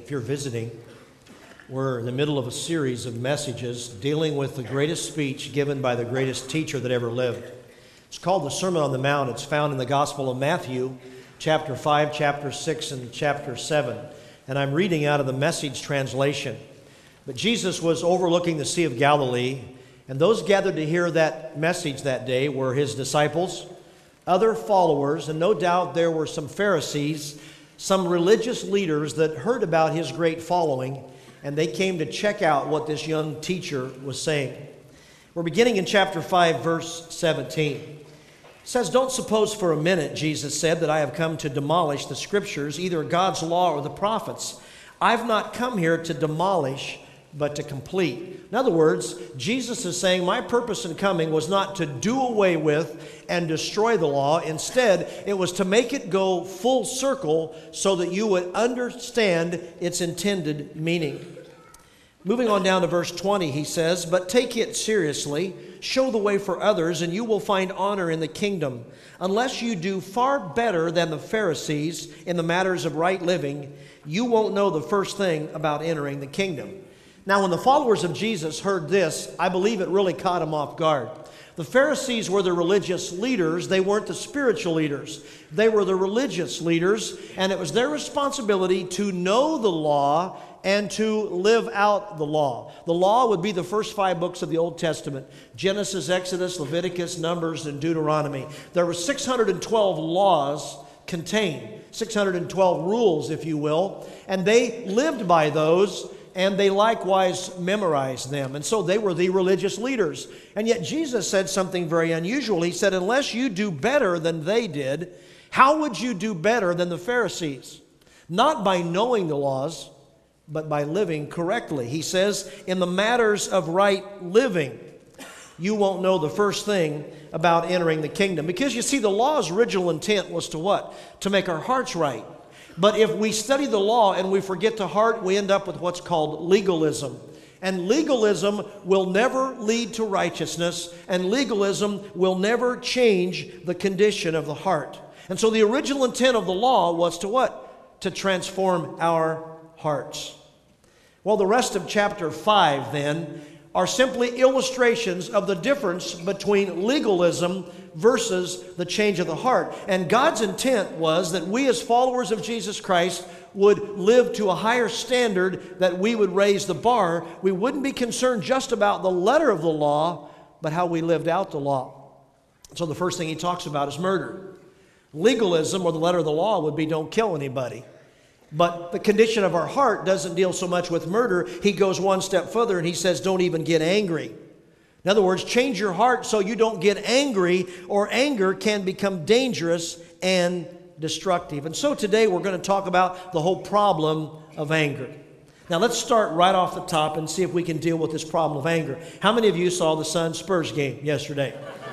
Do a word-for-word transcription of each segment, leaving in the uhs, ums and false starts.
if you're visiting, we're in the middle of a series of messages dealing with the greatest speech given by the greatest teacher that ever lived. It's called the Sermon on the Mount. It's found in the Gospel of Matthew, chapter five, chapter six, and chapter seven. And I'm reading out of the Message translation. But Jesus was overlooking the Sea of Galilee, and those gathered to hear that message that day were his disciples, other followers, and no doubt there were some Pharisees, some religious leaders that heard about his great following, and they came to check out what this young teacher was saying. We're beginning in chapter five, verse seventeen. It says, "Don't suppose for a minute," Jesus said, "that I have come to demolish the Scriptures, either God's law or the prophets. I've not come here to demolish, but to complete." In other words, Jesus is saying, my purpose in coming was not to do away with and destroy the law. Instead, it was to make it go full circle so that you would understand its intended meaning. Moving on down to verse twenty, he says, "But take it seriously, show the way for others, and you will find honor in the kingdom. Unless you do far better than the Pharisees in the matters of right living, you won't know the first thing about entering the kingdom." Now, when the followers of Jesus heard this, I believe it really caught them off guard. The Pharisees were the religious leaders. They weren't the spiritual leaders. They were the religious leaders, and it was their responsibility to know the law and to live out the law. The law would be the first five books of the Old Testament: Genesis, Exodus, Leviticus, Numbers, and Deuteronomy. There were six hundred twelve laws contained, six hundred twelve rules, if you will, and they lived by those, and they likewise memorized them. And so they were the religious leaders. And yet Jesus said something very unusual. He said, unless you do better than they did, how would you do better than the Pharisees? Not by knowing the laws, but by living correctly. He says, in the matters of right living, you won't know the first thing about entering the kingdom. Because you see, the law's original intent was to what? To make our hearts right. But if we study the law and we forget the heart, we end up with what's called legalism. And legalism will never lead to righteousness, and legalism will never change the condition of the heart. And so the original intent of the law was to what? To transform our hearts. Well, the rest of chapter five then are simply illustrations of the difference between legalism versus the change of the heart. And God's intent was that we as followers of Jesus Christ would live to a higher standard, that we would raise the bar. We wouldn't be concerned just about the letter of the law, but how we lived out the law. So the first thing he talks about is murder. Legalism, or the letter of the law, would be don't kill anybody. But the condition of our heart doesn't deal so much with murder. He goes one step further and he says, don't even get angry. In other words, change your heart so you don't get angry, or anger can become dangerous and destructive. And so today we're going to talk about the whole problem of anger. Now let's start right off the top and see if we can deal with this problem of anger. How many of you saw the Suns-Spurs game yesterday?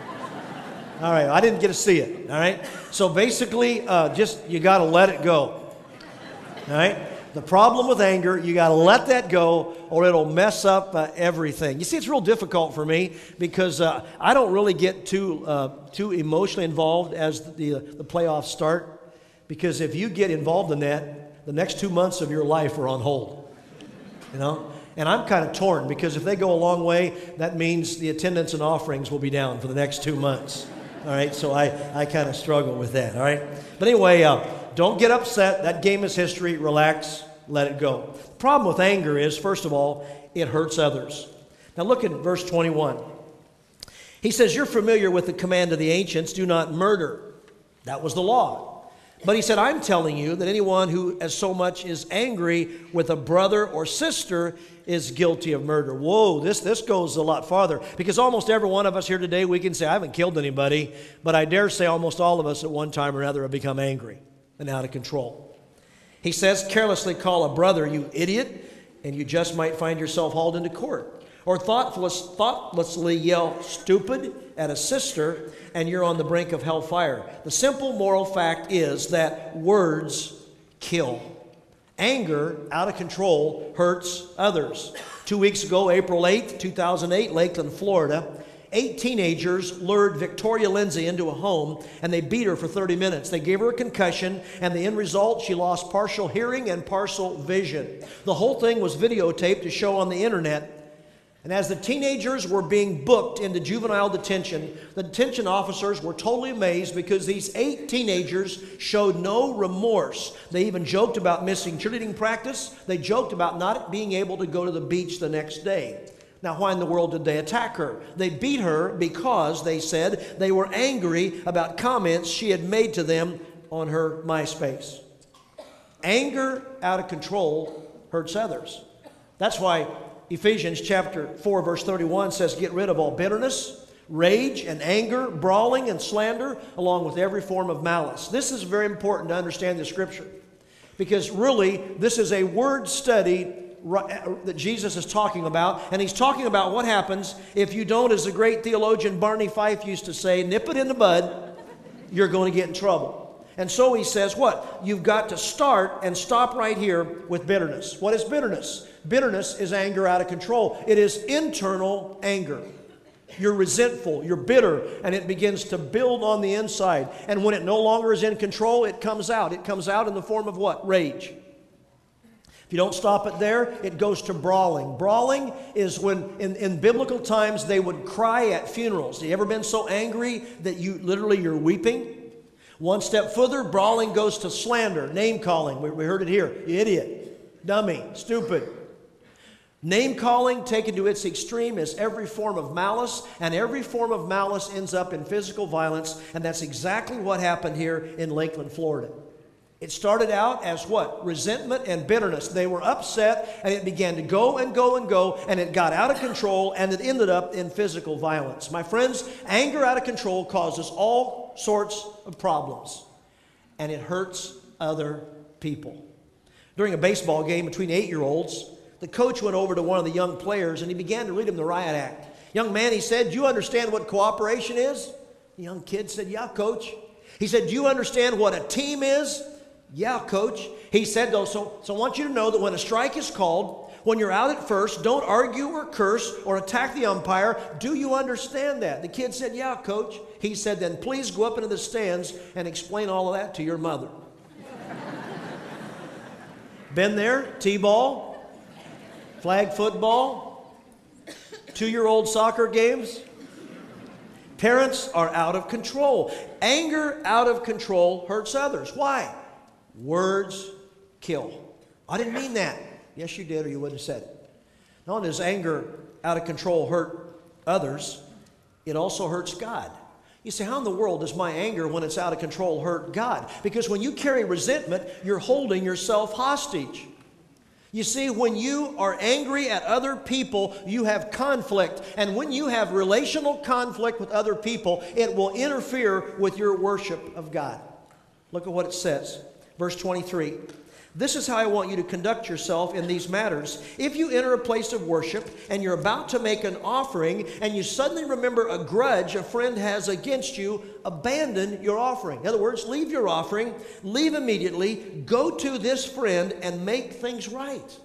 All right, I didn't get to see it. All right, so basically, uh, just you got to let it go. All right? The problem with anger, you got to let that go, or it'll mess up uh, everything. You see, it's real difficult for me because uh, I don't really get too uh, too emotionally involved as the, uh, the playoffs start. Because if you get involved in that, the next two months of your life are on hold. You know? And I'm kind of torn, because if they go a long way, that means the attendance and offerings will be down for the next two months. All right? So I, I kind of struggle with that. All right? But anyway, uh, don't get upset. That game is history. Relax. Let it go. The problem with anger is, first of all, it hurts others. Now look at verse twenty-one. He says, you're familiar with the command of the ancients, do not murder. That was the law. But he said, I'm telling you that anyone who as so much is angry with a brother or sister is guilty of murder. Whoa, this, this goes a lot farther. Because almost every one of us here today, we can say, I haven't killed anybody. But I dare say almost all of us at one time or another have become angry and out of control. He says, carelessly call a brother, you idiot, and you just might find yourself hauled into court. Or thoughtless, thoughtlessly yell stupid at a sister, and you're on the brink of hellfire. The simple moral fact is that words kill. Anger, out of control, hurts others. Two weeks ago, April eighth, two thousand eight, Lakeland, Florida, eight teenagers lured Victoria Lindsay into a home, and they beat her for thirty minutes. They gave her a concussion, and the end result, she lost partial hearing and partial vision. The whole thing was videotaped to show on the internet. And as the teenagers were being booked into juvenile detention, the detention officers were totally amazed because these eight teenagers showed no remorse. They even joked about missing cheerleading practice. They joked about not being able to go to the beach the next day. Now, why in the world did they attack her? They beat her because, they said, they were angry about comments she had made to them on her MySpace. Anger out of control hurts others. That's why Ephesians chapter four, verse thirty-one says, get rid of all bitterness, rage and anger, brawling and slander, along with every form of malice. This is very important to understand the Scripture, because really this is a word study that Jesus is talking about, and he's talking about what happens if you don't, as the great theologian Barney Fife used to say, nip it in the bud, you're going to get in trouble. And so he says what? You've got to start and stop right here with bitterness. What is bitterness? Bitterness is anger out of control. It is internal anger. You're resentful, you're bitter, and it begins to build on the inside. And when it no longer is in control, it comes out. It comes out in the form of what? Rage. If you don't stop it there, it goes to brawling. Brawling is when, in, in biblical times, they would cry at funerals. Have you ever been so angry that you literally you're weeping? One step further, brawling goes to slander, name calling. We, we heard it here. You idiot, dummy, stupid. Name calling taken to its extreme is every form of malice, and every form of malice ends up in physical violence, and that's exactly what happened here in Lakeland, Florida. It started out as what? Resentment and bitterness. They were upset, and it began to go and go and go, and it got out of control, and it ended up in physical violence. My friends, anger out of control causes all sorts of problems, and it hurts other people. During a baseball game between eight-year-olds, the coach went over to one of the young players, and he began to read him the riot act. Young man, he said, do you understand what cooperation is? The young kid said, yeah, coach. He said, do you understand what a team is? Yeah, coach. He said, though, so, so I want you to know that when a strike is called, when you're out at first, don't argue or curse or attack the umpire. Do you understand that? The kid said, yeah, coach. He said, then please go up into the stands and explain all of that to your mother. Been there? T-ball? Flag football? Two-year-old soccer games? Parents are out of control. Anger out of control hurts others. Why? Words kill. I didn't mean that. Yes, you did, or you wouldn't have said it. Not only does anger out of control hurt others, it also hurts God. You say, how in the world does my anger, when it's out of control, hurt God? Because when you carry resentment, you're holding yourself hostage. You see, when you are angry at other people, you have conflict. And when you have relational conflict with other people, it will interfere with your worship of God. Look at what it says. Verse twenty-three. This is how I want you to conduct yourself in these matters. If you enter a place of worship and you're about to make an offering and you suddenly remember a grudge a friend has against you, abandon your offering. In other words, leave your offering, leave immediately, go to this friend and make things right.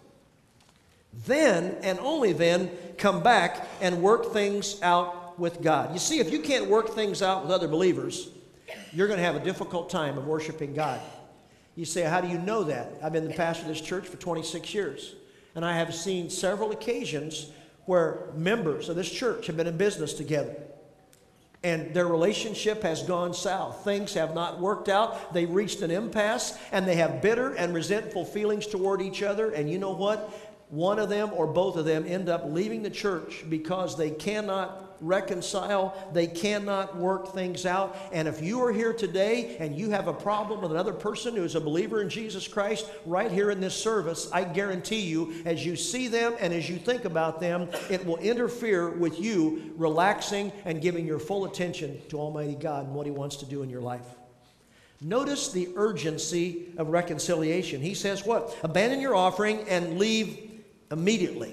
Then, and only then, come back and work things out with God. You see, if you can't work things out with other believers, you're going to have a difficult time of worshiping God. You say, how do you know that? I've been the pastor of this church for twenty-six years, and I have seen several occasions where members of this church have been in business together, and their relationship has gone south. Things have not worked out. They've reached an impasse, and they have bitter and resentful feelings toward each other, and you know what? One of them or both of them end up leaving the church because they cannot reconcile, they cannot work things out. And if you are here today and you have a problem with another person who is a believer in Jesus Christ, right here in this service, I guarantee you, as you see them and as you think about them, it will interfere with you relaxing and giving your full attention to Almighty God and what He wants to do in your life. Notice the urgency of reconciliation. He says what? Abandon your offering and leave immediately.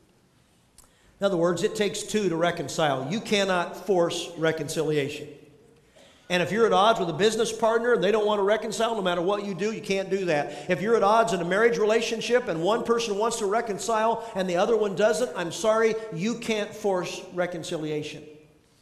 In other words, it takes two to reconcile. You cannot force reconciliation. And if you're at odds with a business partner and they don't want to reconcile, no matter what you do, you can't do that. If you're at odds in a marriage relationship and one person wants to reconcile and the other one doesn't, I'm sorry, you can't force reconciliation.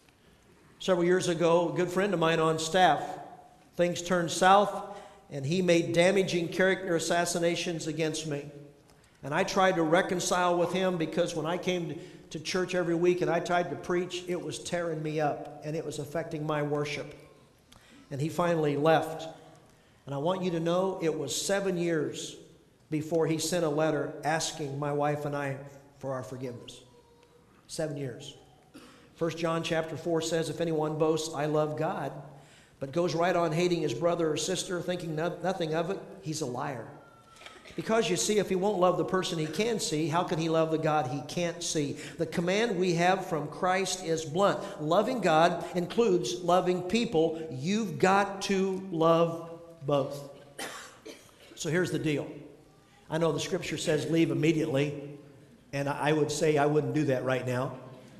Several years ago, a good friend of mine on staff, things turned south, and he made damaging character assassinations against me. And I tried to reconcile with him because when I came to church every week and I tried to preach, it was tearing me up and it was affecting my worship. And he finally left. And I want you to know it was seven years before he sent a letter asking my wife and I for our forgiveness. Seven years. First John chapter four says, if anyone boasts, I love God, but goes right on hating his brother or sister, thinking no, nothing of it, he's a liar. Because you see, if he won't love the person he can see, how can he love the God he can't see? The command we have from Christ is blunt. Loving God includes loving people. You've got to love both. So here's the deal. I know the scripture says leave immediately, and I would say I wouldn't do that right now.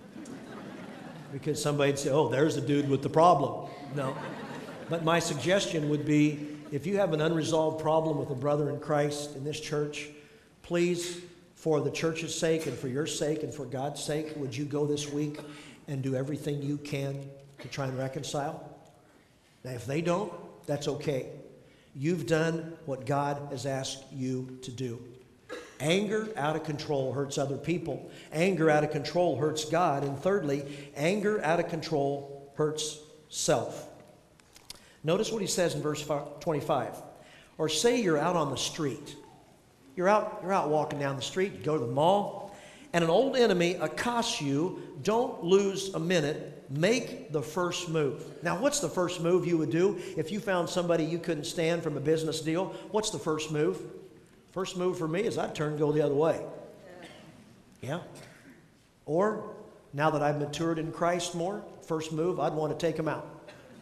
Because somebody'd say, oh, there's the dude with the problem. No. But my suggestion would be, if you have an unresolved problem with a brother in Christ in this church, please, for the church's sake and for your sake and for God's sake, would you go this week and do everything you can to try and reconcile? Now, if they don't, that's okay. You've done what God has asked you to do. Anger out of control hurts other people. Anger out of control hurts God. And thirdly, anger out of control hurts self. Notice what he says in verse twenty-five. Or say you're out on the street. You're out, you're out walking down the street, you go to the mall, and an old enemy accosts you. Don't lose a minute. Make the first move. Now, what's the first move you would do if you found somebody you couldn't stand from a business deal? What's the first move? First move for me is I'd turn and go the other way. Yeah. Or, now that I've matured in Christ more, first move, I'd want to take them out.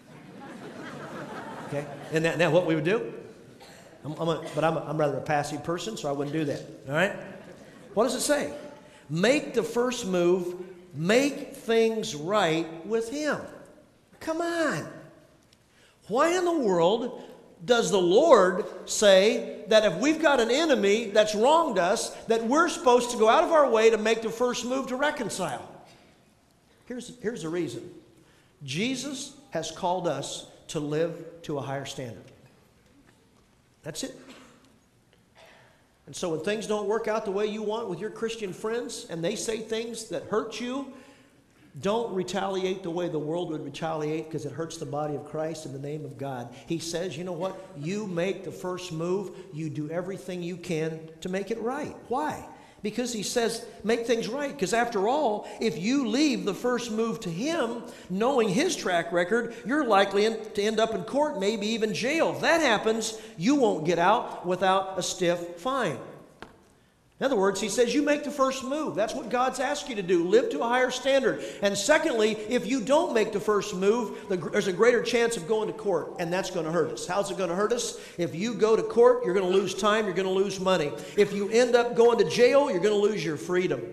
Okay? Isn't that, isn't that what we would do? I'm, I'm a, but I'm, a, I'm rather a passive person, so I wouldn't do that. All right? What does it say? Make the first move. Make things right with Him. Come on. Why in the world does the Lord say that if we've got an enemy that's wronged us, that we're supposed to go out of our way to make the first move to reconcile? Here's, here's the reason. Jesus has called us to live to a higher standard. That's it. And so when things don't work out the way you want with your Christian friends and they say things that hurt you, don't retaliate the way the world would retaliate, because it hurts the body of Christ in the name of God. He says, you know what? You make the first move. You do everything you can to make it right. Why? Because he says, make things right. Because after all, if you leave the first move to him, knowing his track record, you're likely to end up in court, maybe even jail. If that happens, you won't get out without a stiff fine. In other words, he says, you make the first move. That's what God's asked you to do. Live to a higher standard. And secondly, if you don't make the first move, there's a greater chance of going to court, and that's going to hurt us. How's it going to hurt us? If you go to court, you're going to lose time, you're going to lose money. If you end up going to jail, you're going to lose your freedom.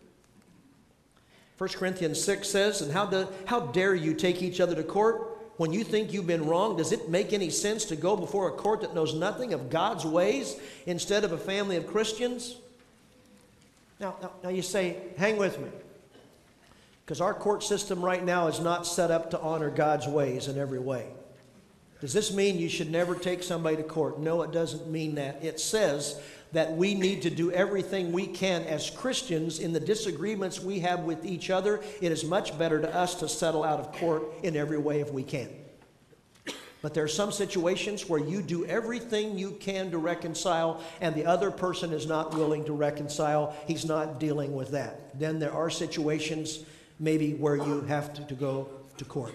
First Corinthians six says, and how, do, how dare you take each other to court when you think you've been wrong? Does it make any sense to go before a court that knows nothing of God's ways instead of a family of Christians? Now, now, now you say, hang with me, because our court system right now is not set up to honor God's ways in every way. Does this mean you should never take somebody to court? No, it doesn't mean that. It says that we need to do everything we can as Christians in the disagreements we have with each other. It is much better to us to settle out of court in every way if we can. But there are some situations where you do everything you can to reconcile and the other person is not willing to reconcile. He's not dealing with that. Then there are situations maybe where you have to, to go to court.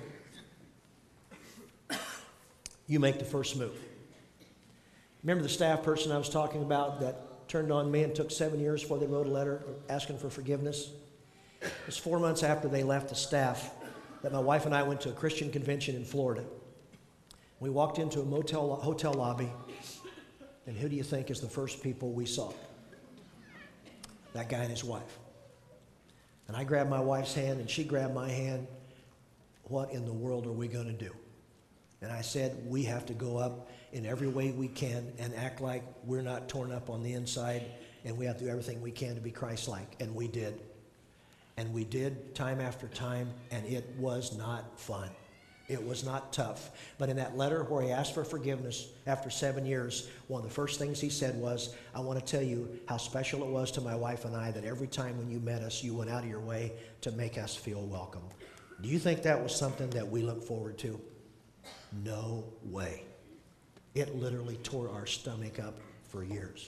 You make the first move. Remember the staff person I was talking about that turned on me and took seven years before they wrote a letter asking for forgiveness? It was four months after they left the staff that my wife and I went to a Christian convention in Florida. We walked into a motel hotel lobby, and who do you think is the first people we saw? That guy and his wife. And I grabbed my wife's hand, and she grabbed my hand. What in the world are we going to do? And I said, we have to go up in every way we can and act like we're not torn up on the inside, and we have to do everything we can to be Christ-like. And we did. And we did time after time, and it was not fun. It was not tough. But in that letter where he asked for forgiveness after seven years, one of the first things he said was, I want to tell you how special it was to my wife and I that every time when you met us, you went out of your way to make us feel welcome. Do you think that was something that we look forward to? No way. It literally tore our stomach up for years.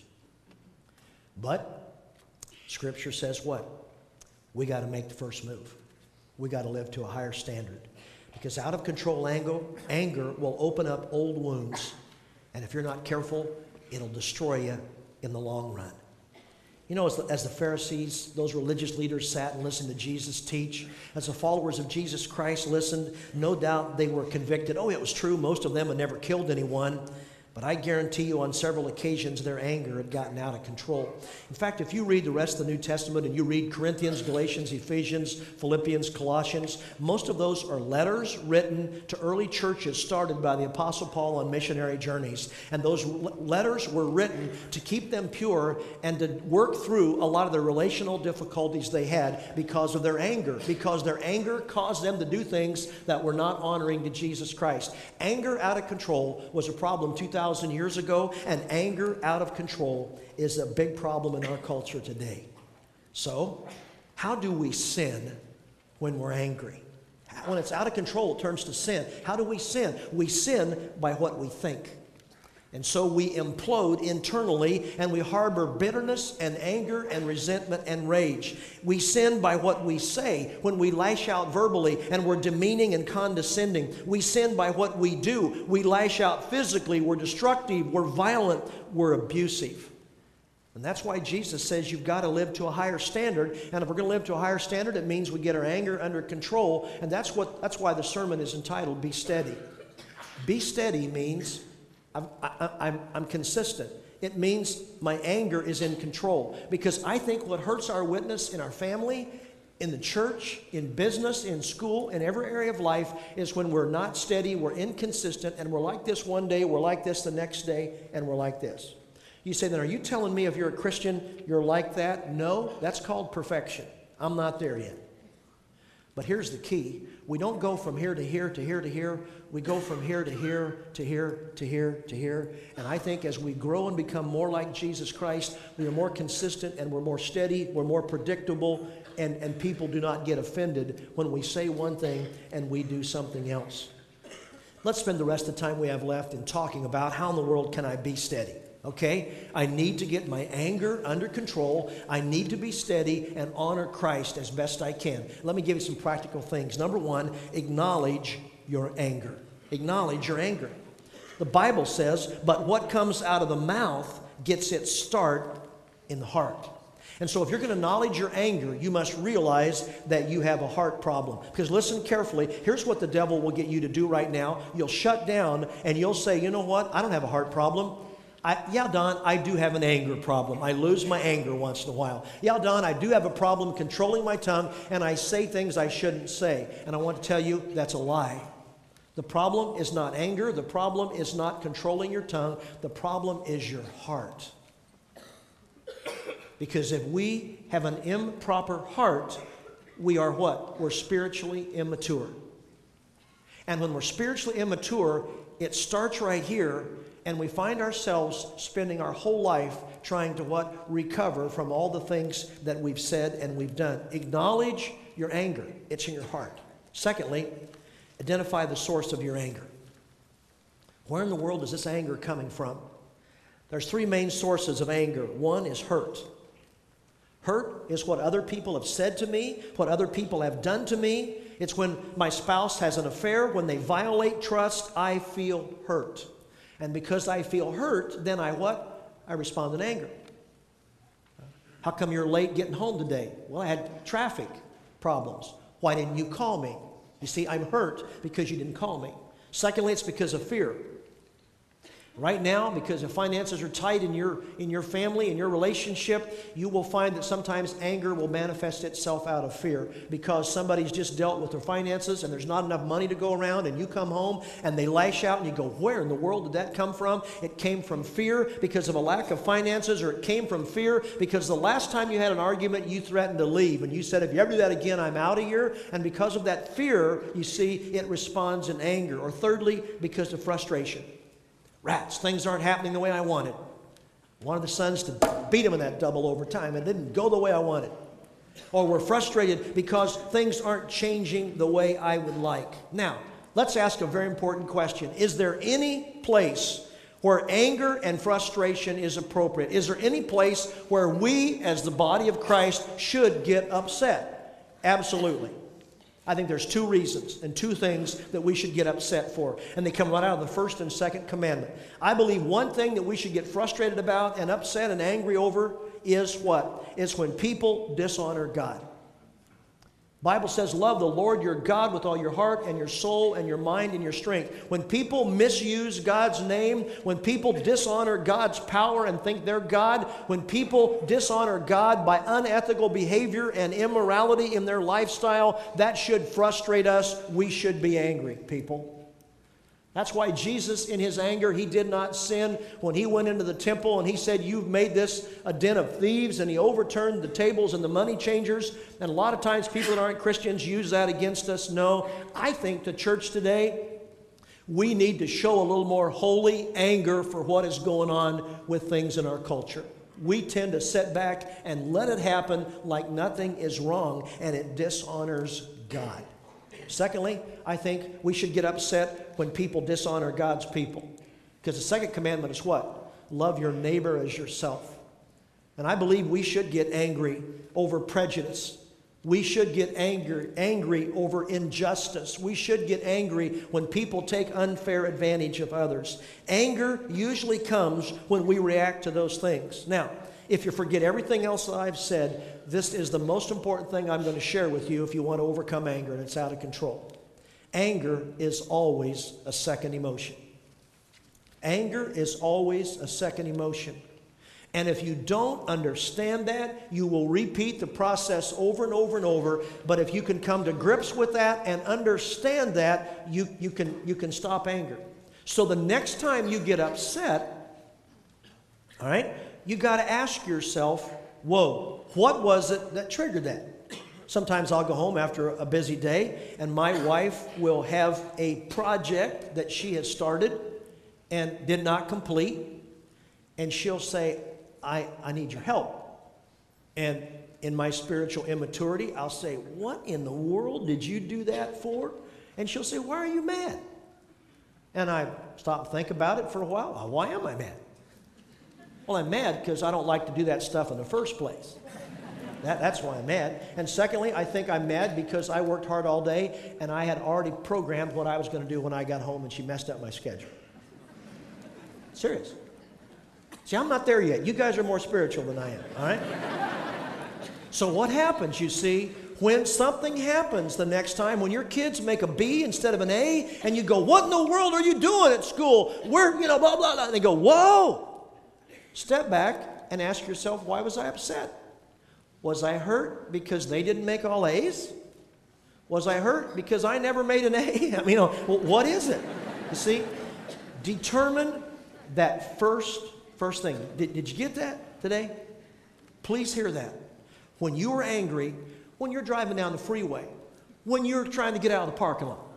But Scripture says what? We got to make the first move. We got to live to a higher standard. Because out of control anger, anger will open up old wounds. And if you're not careful, it'll destroy you in the long run. You know, as the, as the Pharisees, those religious leaders sat and listened to Jesus teach, as the followers of Jesus Christ listened, no doubt they were convicted. Oh, it was true. Most of them had never killed anyone. But I guarantee you on several occasions their anger had gotten out of control. In fact, if you read the rest of the New Testament and you read Corinthians, Galatians, Ephesians, Philippians, Colossians, most of those are letters written to early churches started by the Apostle Paul on missionary journeys. And those letters were written to keep them pure and to work through a lot of the relational difficulties they had because of their anger, because their anger caused them to do things that were not honoring to Jesus Christ. Anger out of control was a problem two thousand years ago, and anger out of control is a big problem in our culture today. So, how do we sin when we're angry? When it's out of control, it turns to sin. How do we sin? We sin by what we think. And so we implode internally, and we harbor bitterness and anger and resentment and rage. We sin by what we say when we lash out verbally and we're demeaning and condescending. We sin by what we do. We lash out physically. We're destructive. We're violent. We're abusive. And that's why Jesus says you've got to live to a higher standard. And if we're going to live to a higher standard, it means we get our anger under control. And that's what that's why the sermon is entitled, Be Steady. Be steady means I'm, I, I'm, I'm consistent. It means my anger is in control. Because I think what hurts our witness in our family, in the church, in business, in school, in every area of life is when we're not steady, we're inconsistent, and we're like this one day, we're like this the next day, and we're like this. You say, then are you telling me if you're a Christian, you're like that? No, that's called perfection. I'm not there yet. But here's the key. We don't go from here to here to here to here. We go from here to here to here to here to here. And I think as we grow and become more like Jesus Christ, we are more consistent and we're more steady, we're more predictable, and, and people do not get offended when we say one thing and we do something else. Let's spend the rest of the time we have left in talking about how in the world can I be steady. Okay? I need to get my anger under control. I need to be steady and honor Christ as best I can. Let me give you some practical things. Number one, acknowledge your anger. Acknowledge your anger. The Bible says, but what comes out of the mouth gets its start in the heart. And so if you're going to acknowledge your anger, you must realize that you have a heart problem. Because listen carefully, here's what the devil will get you to do right now. You'll shut down and you'll say, you know what? I don't have a heart problem. I, yeah, Don, I do have an anger problem. I lose my anger once in a while. Yeah, Don, I do have a problem controlling my tongue, and I say things I shouldn't say. And I want to tell you, that's a lie. The problem is not anger. The problem is not controlling your tongue. The problem is your heart. Because if we have an improper heart, we are what? We're spiritually immature. And when we're spiritually immature, it starts right here. And we find ourselves spending our whole life trying to what? Recover from all the things that we've said and we've done. Acknowledge your anger. It's in your heart. Secondly, identify the source of your anger. Where in the world is this anger coming from? There's three main sources of anger. One is hurt. Hurt is what other people have said to me, what other people have done to me. It's when my spouse has an affair, when they violate trust, I feel hurt. And because I feel hurt, then I what? I respond in anger. How come you're late getting home today? Well, I had traffic problems. Why didn't you call me? You see, I'm hurt because you didn't call me. Secondly, it's because of fear. Right now, because the finances are tight in your, in your family, in your relationship, you will find that sometimes anger will manifest itself out of fear because somebody's just dealt with their finances and there's not enough money to go around, and you come home and they lash out and you go, where in the world did that come from? It came from fear because of a lack of finances, or it came from fear because the last time you had an argument, you threatened to leave and you said, if you ever do that again, I'm out of here. And because of that fear, you see, it responds in anger. Or thirdly, because of frustration. Rats, things aren't happening the way I wanted. I wanted the Suns to beat them in that double overtime. It didn't go the way I wanted. Or we're frustrated because things aren't changing the way I would like. Now, let's ask a very important question. Is there any place where anger and frustration is appropriate? Is there any place where we, as the body of Christ, should get upset? Absolutely. I think there's two reasons and two things that we should get upset for. And they come right out of the first and second commandment. I believe one thing that we should get frustrated about and upset and angry over is what? Is when people dishonor God. Bible says, love the Lord your God with all your heart and your soul and your mind and your strength. When people misuse God's name, when people dishonor God's power and think they're God, when people dishonor God by unethical behavior and immorality in their lifestyle, that should frustrate us. We should be angry, people. That's why Jesus, in his anger, he did not sin when he went into the temple and he said, you've made this a den of thieves, and he overturned the tables and the money changers. And a lot of times people that aren't Christians use that against us. No, I think the church today, we need to show a little more holy anger for what is going on with things in our culture. We tend to sit back and let it happen like nothing is wrong, and it dishonors God. Secondly, I think we should get upset when people dishonor God's people. Because the second commandment is what? Love your neighbor as yourself. And I believe we should get angry over prejudice. We should get angry, angry over injustice. We should get angry when people take unfair advantage of others. Anger usually comes when we react to those things. Now, if you forget everything else that I've said, this is the most important thing I'm going to share with you if you want to overcome anger and it's out of control. Anger is always a second emotion. Anger is always a second emotion. And if you don't understand that, you will repeat the process over and over and over. But if you can come to grips with that and understand that, you, you, can, you can stop anger. So the next time you get upset, all right, you got to ask yourself, whoa, what was it that triggered that? Sometimes I'll go home after a busy day and my wife will have a project that she has started and did not complete. And she'll say, I, I need your help. And in my spiritual immaturity, I'll say, what in the world did you do that for? And she'll say, why are you mad? And I stop and think about it for a while. Why am I mad? Well, I'm mad because I don't like to do that stuff in the first place. That, that's why I'm mad. And secondly, I think I'm mad because I worked hard all day and I had already programmed what I was going to do when I got home, and she messed up my schedule. Serious. See, I'm not there yet. You guys are more spiritual than I am, all right? So what happens, you see, when something happens the next time, when your kids make a B instead of an A, and you go, what in the world are you doing at school? We're, you know, blah, blah, blah. And they go, whoa. Step back and ask yourself, why was I upset? Was I hurt because they didn't make all A's? Was I hurt because I never made an A? I mean, you know, well, what is it? You see, determine that first, first thing. Did, did you get that today? Please hear that. When you are angry, when you're driving down the freeway, when you're trying to get out of the parking lot,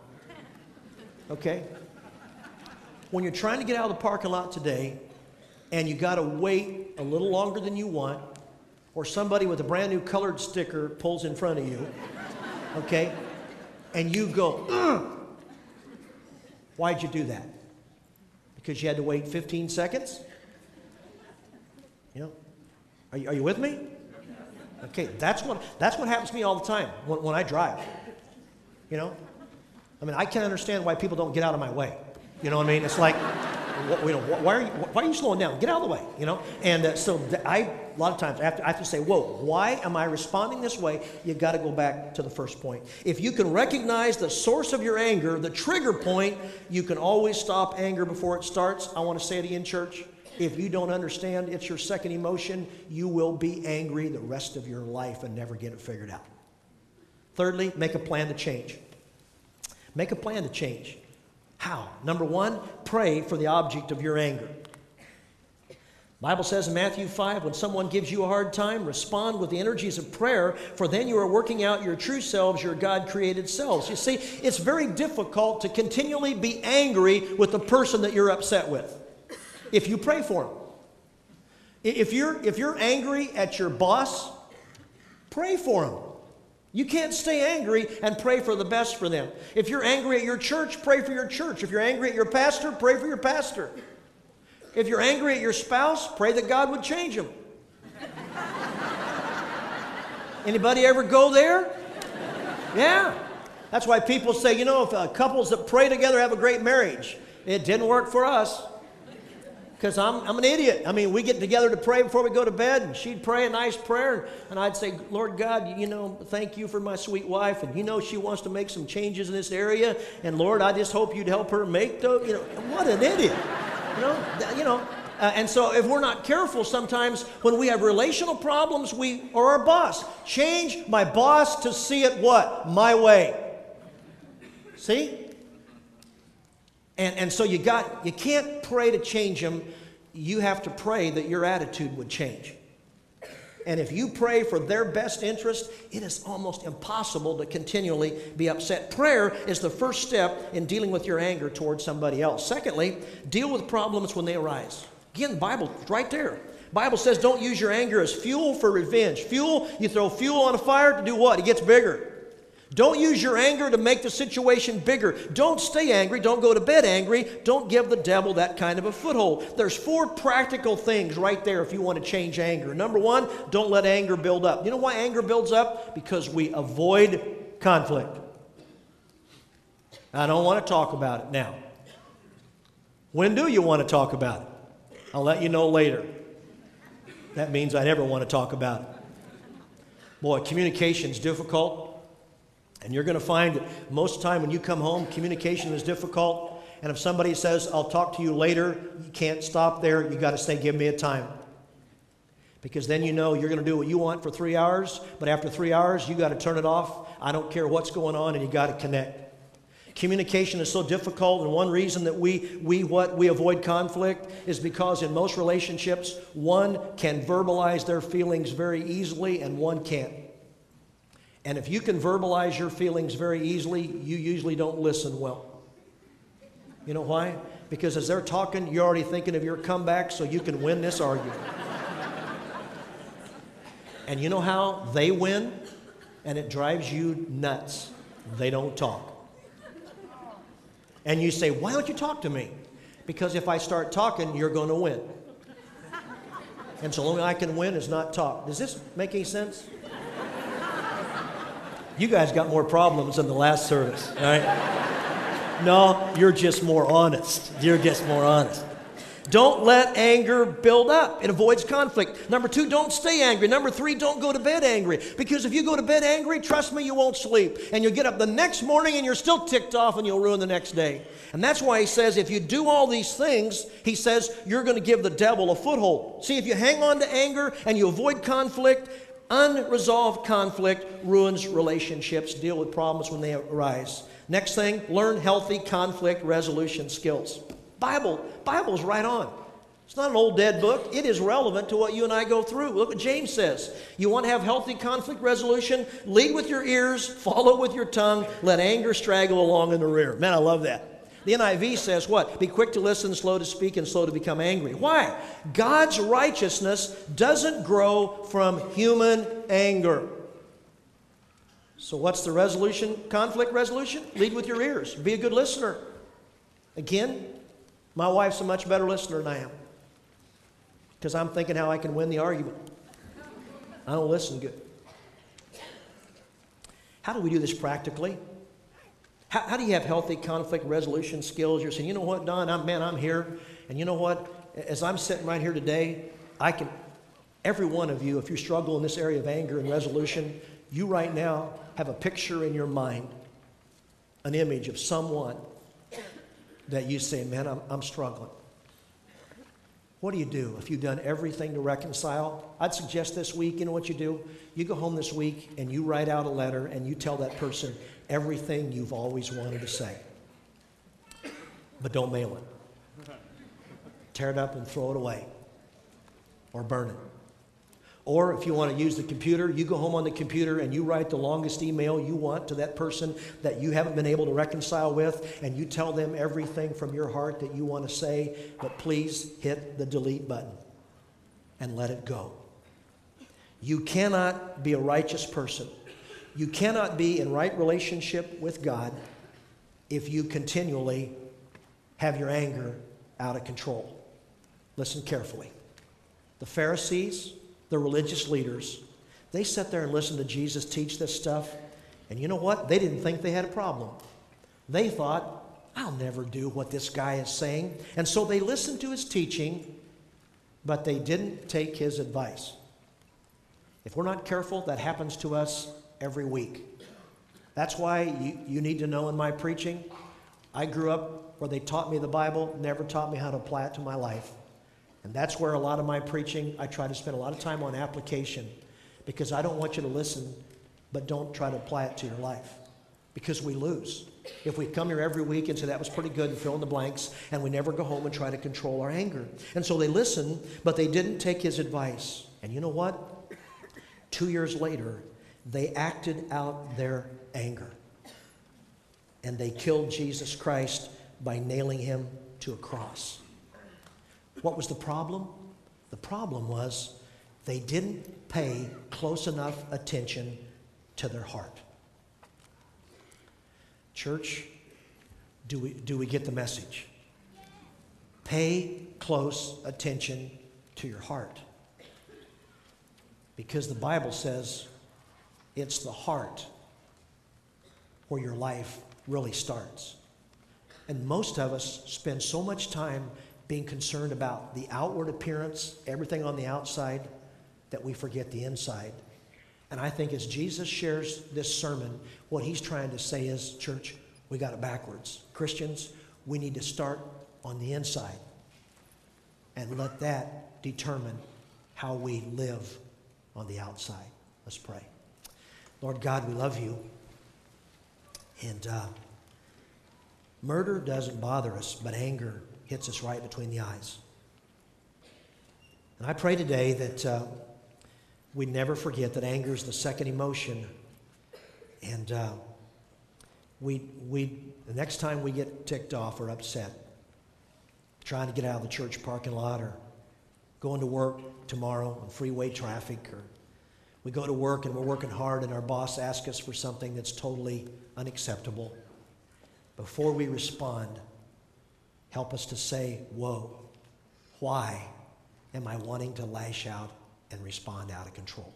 okay? When you're trying to get out of the parking lot today, and you got to wait a little longer than you want, or somebody with a brand new colored sticker pulls in front of you, okay, and you go, ugh. Why'd you do that? Because you had to wait fifteen seconds? You know, are you, are you with me? Okay, that's what, that's what happens to me all the time when, when I drive, you know. I mean, I can't understand why people don't get out of my way. You know what I mean? It's like, wh- you know, wh- why are you, wh- why are you slowing down? Get out of the way, you know? And uh, so th- I, a lot of times, I have, to, I have to say, whoa, why am I responding this way? You got to go back to the first point. If you can recognize the source of your anger, the trigger point, you can always stop anger before it starts. I want to say it again, church. If you don't understand it's your second emotion, you will be angry the rest of your life and never get it figured out. Thirdly, make a plan to change. Make a plan to change. How? Number one, pray for the object of your anger. The Bible says in Matthew five, when someone gives you a hard time, respond with the energies of prayer, for then you are working out your true selves, your God-created selves. You see, it's very difficult to continually be angry with the person that you're upset with if you pray for them. If you're, if you're angry at your boss, pray for them. You can't stay angry and pray for the best for them. If you're angry at your church, pray for your church. If you're angry at your pastor, pray for your pastor. If you're angry at your spouse, pray that God would change them. Anybody ever go there? Yeah. That's why people say, you know, if uh, couples that pray together have a great marriage. It didn't work for us. Because I'm, I'm an idiot. I mean, we get together to pray before we go to bed, and she'd pray a nice prayer, and I'd say, Lord God, you know, thank you for my sweet wife, and you know she wants to make some changes in this area, and Lord, I just hope you'd help her make those, you know, what an idiot. You know, you know. Uh, and so if we're not careful, sometimes when we have relational problems, we, or our boss, change my boss to see it what? My way. See? And, and so you got, you can't pray to change them. You have to pray that your attitude would change. And if you pray for their best interest, it is almost impossible to continually be upset. Prayer is the first step in dealing with your anger towards somebody else. Secondly, deal with problems when they arise. Again, the Bible, right there. The Bible says don't use your anger as fuel for revenge. Fuel, you throw fuel on a fire to do what? It gets bigger. Don't use your anger to make the situation bigger. Don't stay angry. Don't go to bed angry. Don't give the devil that kind of a foothold. There's four practical things right there if you want to change anger. Number one, don't let anger build up. You know why anger builds up? Because we avoid conflict. I don't want to talk about it now. When do you want to talk about it? I'll let you know later. That means I never want to talk about it. Boy, communication's difficult. And you're going to find that most of the time when you come home, communication is difficult. And if somebody says, I'll talk to you later, you can't stop there. You got to say, give me a time. Because then you know you're going to do what you want for three hours. But after three hours, you got to turn it off. I don't care what's going on, and you got to connect. Communication is so difficult, and one reason that we, we, what, we avoid conflict is because in most relationships, one can verbalize their feelings very easily and one can't. And if you can verbalize your feelings very easily, you usually don't listen well. You know why? Because as they're talking, you're already thinking of your comeback so you can win this argument. And you know how they win? And it drives you nuts. They don't talk. And you say, why don't you talk to me? Because if I start talking, you're going to win. And so the only I can win is not talk. Does this make any sense? You guys got more problems than the last service, all right? No, you're just more honest. You're just more honest. Don't let anger build up. It avoids conflict. Number two, don't stay angry. Number three, don't go to bed angry. Because if you go to bed angry, trust me, you won't sleep. And you'll get up the next morning and you're still ticked off and you'll ruin the next day. And that's why he says if you do all these things, he says you're going to give the devil a foothold. See, if you hang on to anger and you avoid conflict, unresolved conflict ruins relationships. Deal with problems when they arise. Next thing, learn healthy conflict resolution skills. Bible, Bible is right on. It's not an old dead book. It is relevant to what you and I go through. Look what James says. You want to have healthy conflict resolution? Lead with your ears, follow with your tongue, let anger straggle along in the rear. Man, I love that. The N I V says what? Be quick to listen, slow to speak, and slow to become angry. Why? God's righteousness doesn't grow from human anger. So what's the resolution? Conflict resolution? Lead with your ears. Be a good listener. Again, my wife's a much better listener than I am. Because I'm thinking how I can win the argument. I don't listen good. How do we do this practically? How, how do you have healthy conflict resolution skills? You're saying, you know what, Don, I'm, man, I'm here. And you know what? As I'm sitting right here today, I can, every one of you, if you struggle in this area of anger and resolution, you right now have a picture in your mind, an image of someone that you say, man, I'm, I'm struggling. What do you do if you've done everything to reconcile? I'd suggest this week, you know what you do? You go home this week and you write out a letter and you tell that person everything you've always wanted to say. But don't mail it. Tear it up and throw it away. Or burn it. Or if you want to use the computer, you go home on the computer and you write the longest email you want to that person that you haven't been able to reconcile with, and you tell them everything from your heart that you want to say, but please hit the delete button and let it go. You cannot be a righteous person. You cannot be in right relationship with God if you continually have your anger out of control. Listen carefully. The Pharisees, the religious leaders, they sat there and listened to Jesus teach this stuff, and you know what? They didn't think they had a problem. They thought, I'll never do what this guy is saying. And so they listened to his teaching, but they didn't take his advice. If we're not careful, that happens to us every week. That's why you, you need to know in my preaching, I grew up where they taught me the Bible, never taught me how to apply it to my life. And that's where a lot of my preaching, I try to spend a lot of time on application, because I don't want you to listen, but don't try to apply it to your life, because we lose. If we come here every week and say that was pretty good and fill in the blanks, and we never go home and try to control our anger. And so they listened, but they didn't take his advice. And you know what? Two years later, they acted out their anger. And they killed Jesus Christ by nailing him to a cross. What was the problem? The problem was they didn't pay close enough attention to their heart. Church, do we, do we get the message? Pay close attention to your heart. Because the Bible says it's the heart where your life really starts. And most of us spend so much time being concerned about the outward appearance, everything on the outside, that we forget the inside. And I think as Jesus shares this sermon, what he's trying to say is, church, we got it backwards. Christians, we need to start on the inside and let that determine how we live on the outside. Let's pray. Lord God, we love you. And uh, murder doesn't bother us, but anger hits us right between the eyes. And I pray today that uh, we never forget that anger is the second emotion. And uh, we, we, the next time we get ticked off or upset, trying to get out of the church parking lot, or going to work tomorrow on freeway traffic, or we go to work and we're working hard and our boss asks us for something that's totally unacceptable, before we respond, help us to say, whoa, why am I wanting to lash out and respond out of control?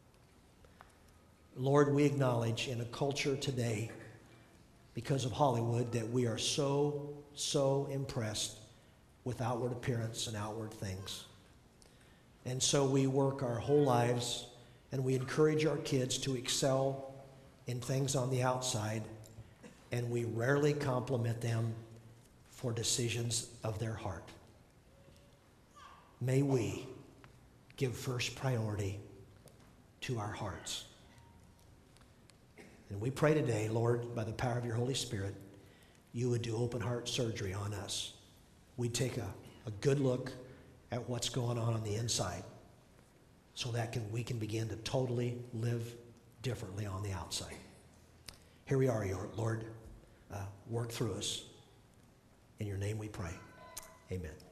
Lord, we acknowledge in a culture today, because of Hollywood, that we are so, so impressed with outward appearance and outward things. And so we work our whole lives and we encourage our kids to excel in things on the outside, and we rarely compliment them for decisions of their heart. May we give first priority to our hearts. And we pray today, Lord, by the power of your Holy Spirit, you would do open heart surgery on us. We'd take a, a good look at what's going on on the inside, so that can, we can begin to totally live differently on the outside. Here we are, Lord. Uh, work through us. In your name we pray. Amen.